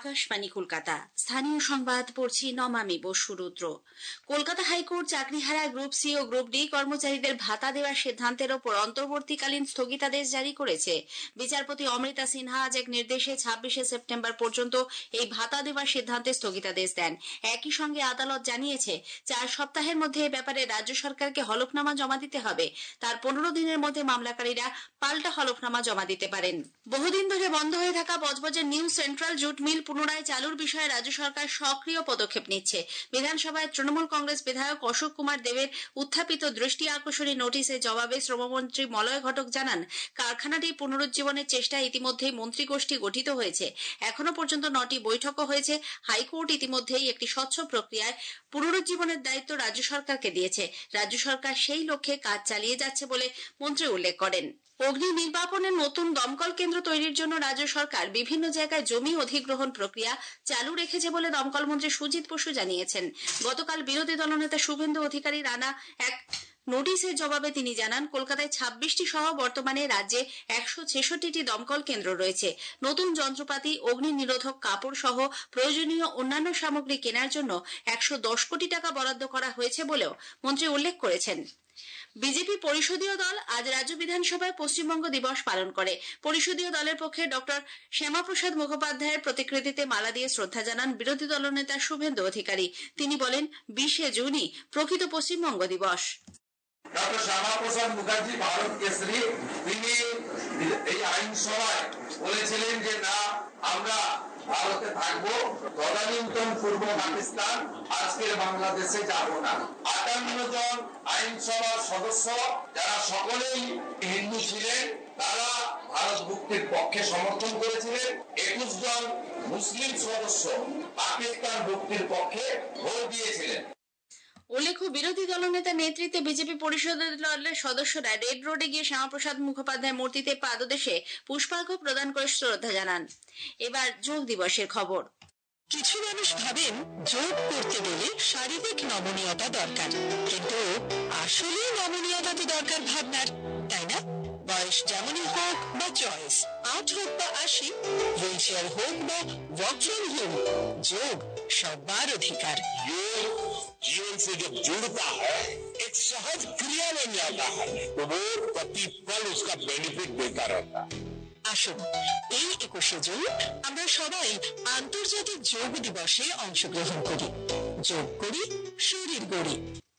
আকাশবাণী কলকাতা স্থানীয় সংবাদ পড়ছি নমামি বসু রুদ্র। কলকাতা হাইকোর্ট চাকরিহারা গ্রুপ সি ও গ্রুপ ডি কর্মচারীদের ভাতা দেওয়ার সিদ্ধান্তের ওপর অন্তর্বর্তীকালীন স্থগিতাদেশ জারি করেছে। বিচারপতি অমৃতা সিনহা আজ এক নির্দেশে 26শে সেপ্টেম্বর পর্যন্ত এই ভাতা দেওয়ার সিদ্ধান্তে স্থগিতাদেশ দেন। একই সঙ্গে আদালত জানিয়েছে 4 সপ্তাহের মধ্যে এ ব্যাপারে রাজ্য সরকারকে হলফনামা জমা দিতে হবে। তার 15 দিনের মধ্যে মামলাকারীরা পাল্টা হলফনামা জমা দিতে পারেন। বহুদিন ধরে বন্ধ হয়ে থাকা বজবজের নিউ সেন্ট্রাল জুট মিল পুনরায় চালুর বিষয়ে রাজ্য সরকার সক্রিয় পদক্ষেপ নিচ্ছে। বিধানসভায় তৃণমূল কংগ্রেস বিধায়ক অশোক কুমার দেবের উত্থাপিত দৃষ্টি আকর্ষণী নোটিশের জবাবে শ্রমমন্ত্রী মলয় ঘটক জানান, কারখানাটি পুনরুজ্জীবনের চেষ্টায় ইতিমধ্যেই মন্ত্রীগোষ্ঠী গঠিত হয়েছে। এখনো পর্যন্ত 9টি বৈঠকও হয়েছে। হাইকোর্ট ইতিমধ্যেই একটি স্বচ্ছ প্রক্রিয়ায় পুনরুজ্জীবনের দায়িত্ব রাজ্য সরকারকে দিয়েছে। রাজ্য সরকার সেই লক্ষ্যে কাজ চালিয়ে যাচ্ছে বলে মন্ত্রী উল্লেখ করেন। অগ্নি নির্বাপনের নতুন দমকল কেন্দ্র তৈরির জন্য রাজ্য সরকার বিভিন্ন জায়গায় জমি অধিগ্রহণ প্রক্রিয়া চালু রেখেছে বলে দমকল মন্ত্রী সুজিত বসু জানিয়েছেন। গতকাল বিরোধী দলনেতা শুভেন্দু অধিকারীর আনা এক নোটিশের জবাবে তিনি জানান, কলকাতায় 26টি সহ বর্তমানে রাজ্যে 166টি দমকল কেন্দ্র রয়েছে। নতুন যন্ত্রপাতি, অগ্নি নিরোধক কাপড় সহ প্রয়োজনীয় অন্যান্য সামগ্রী কেনার জন্য 110 কোটি টাকা বরাদ্দ করা হয়েছে বলেও মন্ত্রী উল্লেখ করেছেন। বিজেপি পরিষদীয় দল আজ রাজ্য বিধানসভায় পশ্চিমবঙ্গ দিবস পালন করে। পরিষদীয় দলের পক্ষে ডক্টর শ্যামাপ্রসাদ মুখোপাধ্যায়ের প্রতিকৃতিতে মালা দিয়ে শ্রদ্ধা জানান বিরোধী দলনেতা শুভেন্দু অধিকারী। তিনি বলেন, 20শে জুনই প্রকৃত পশ্চিমবঙ্গ দিবস। ডক্টর শ্যামাপ্রসাদ মুখার্জি ভারত কেশরী, তিনি এই আইনসভায় বলেছিলেন যে না, আমরা ভারতে থাকবো, তদানীন্তন পূর্ব পাকিস্তান, আজকের বাংলাদেশে যাব না। 58 জন আইনসভার সদস্য, যারা সকলেই হিন্দু ছিলেন, তারা ভারত মুক্তির পক্ষে সমর্থন করেছিলেন। 21 জন মুসলিম সদস্য পাকিস্তান মুক্তির পক্ষে ভোট দিয়েছিলেন। উল্লেখ্য, বিরোধী দলনেতা নেতৃত্বে বিজেপি পরিষদের দলের সদস্যরা রেড রোডে গিয়ে শ্যামাপ্রসাদ মুখোপাধ্যায় মূর্তিতে পাদদেশে পুষ্পার্ঘ্য প্রদান করে শ্রদ্ধা জানান। এবার যোগ দিবসের খবর। কিছু মানুষ ভাবেন যোগ করতে গেলে শারীরিক নমনীয়তা দরকার, কিন্তু আসলে নমনীয়তা তো দরকার ভাবনার, তাই না? বয়স যেমনই হোক বা চয়েস, 8 হোক বা 80, হুইল চেয়ার হোক বা ওয়ার্ক ফ্রম হোম, যোগ সবার অধিকার। जीवन से जब जुड़ता है, एक सहज क्रिया बन जाता है, तो वो प्रतिपल उसका बेनिफिट देता रहता है। আসুন, এই 21শে জুন আমরা সবাই আন্তর্জাতিক যোগ দিবসে অংশগ্রহণ করি, যোগ করি, শরীর গড়ি।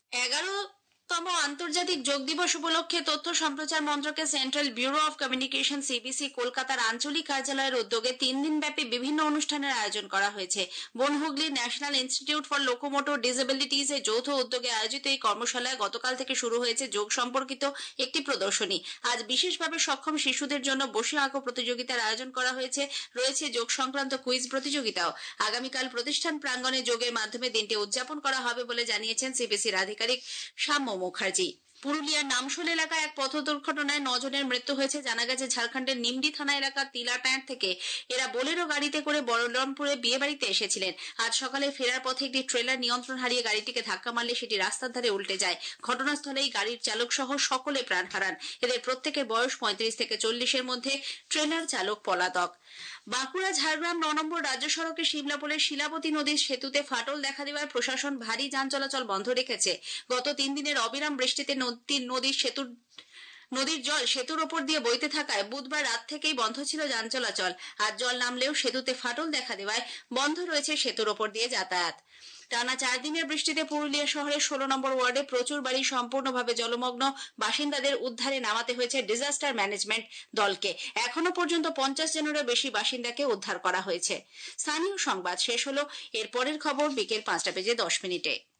11তম আন্তর্জাতিক যোগ দিবস উপলক্ষে তথ্য সম্প্রচার মন্ত্রকের central bureau of communication CBC কলকাতার আঞ্চলিক কার্যালয়ের উদ্যোগে 3 দিনব্যাপী বিভিন্ন অনুষ্ঠানের আয়োজন করা হয়েছে। বনহুগলির national institute for locomotor disabilities এর যৌথ উদ্যোগে আয়োজিত এই কর্মশালায় গতকাল থেকে শুরু হয়েছে যোগ সম্পর্কিত একটি প্রদর্শনী। আজ বিশেষভাবে সক্ষম শিশুদের জন্য বসে আঁকো প্রতিযোগিতার আয়োজন করা হয়েছে। রয়েছে যোগ সংক্রান্ত কুইজ প্রতিযোগিতাও। আগামীকাল প্রতিষ্ঠান প্রাঙ্গণে যোগের মাধ্যমে দিনটি উদযাপন করা হবে বলে জানিয়েছেন সিবিসির আধিকারিক সাম্য মুখার্জি। পুরুলিয়ার নামশোল এলাকায় এক পথ দুর্ঘটনায় 9 জনের মৃত্যু হয়েছে। জানা গেছে, ঝাড়খণ্ডের নিমডি থানা এলাকার তিলাটাঁড় থেকে এরা বোলেরো গাড়িতে করে বলরামপুরে বিয়ে বাড়িতে এসেছিলেন। আজ সকালে ফেরার পথে একটি ট্রেলার নিয়ন্ত্রণ হারিয়ে গাড়িটিকে ধাক্কা মারলে সেটি রাস্তার ধারে উল্টে যায়। ঘটনাস্থলেই গাড়ির চালক সহ সকলে প্রাণ হারান। এদের প্রত্যেকের বয়স 35 থেকে 40-এর মধ্যে। ট্রেলার চালক পলাতক। বাঁকুড়া ঝাড়গ্রাম 9 নম্বর রাজ্য সড়কে শিমলাপুরের শিলাবতী নদীর সেতুতে ফাটল দেখা দেওয়ায় প্রশাসন ভারী যান চলাচল বন্ধ রেখেছে। গত 3 দিনের অবিরাম বৃষ্টিতে নদীর জল সেতুর ওপর দিয়ে বইতে থাকায় বুধবার রাত থেকেই বন্ধ ছিল যান চলাচল। আজ জল নামলেও সেতুতে ফাটল দেখা দেওয়ায় বন্ধ রয়েছে সেতুর ওপর দিয়ে যাতায়াত। টানা 4 দিনের বৃষ্টিতে পুরুলিয়া শহরের 16 নম্বর ওয়ার্ডে প্রচুর বাড়ি সম্পূর্ণভাবে জলমগ্ন। বাসিন্দাদের উদ্ধারে নামাতে হয়েছে ডিজাস্টার ম্যানেজমেন্ট দলকে। এখনো পর্যন্ত 50 জনেরও বেশি বাসিন্দাকে উদ্ধার করা হয়েছে। স্থানীয় সংবাদ শেষ হলো। এর পরের খবর বিকেল 5টা বেজে 10 মিনিটে।